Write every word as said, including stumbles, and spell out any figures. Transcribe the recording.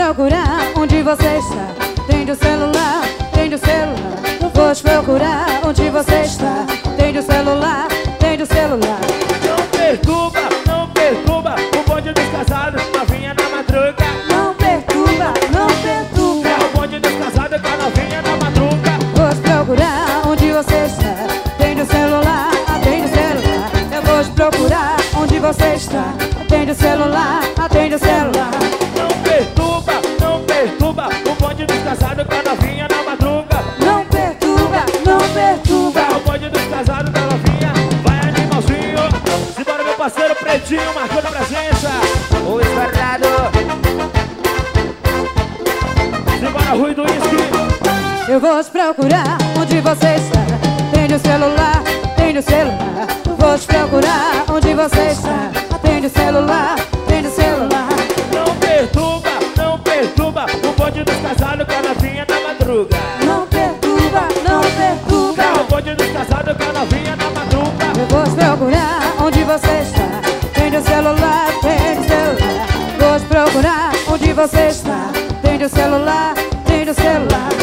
procurar onde você está. Tem do celular, tem do celular. Eu vou te procurar onde você está. Tem do celular, tem do celular. Não perturba, não perturba o bonde dos casados, novinha na madruga. Não perturba, não perturba. É o bonde dos casados com a novinha na madruga. Vou te procurar onde você está. Tem do celular, tem do celular. Eu vou te procurar onde você está. Tem do celular, tem do celular. Não perturba, não perturba o bonde dos casados com a novinha na madruga. Não perturba, não perturba. É o bonde dos casados com a novinha. Vai animalzinho. Simbora meu parceiro Pretinho, marcando a presença. O esfarrado. Simbora Rui do Whisky. Eu vou te procurar onde você está. Tem do celular, tem do celular. Eu vou te procurar onde você está. Tem do celular, tem do celular. Não perturba, não perturba o bonde dos casados com a novinha na madruga. Não perturba, não perturba. É o bonde dos casados com a novinha na madruga. Eu vou te procurar onde você está. Tem do celular, tem do celular. Vou te procurar onde você está. Tem do celular, tem do celular.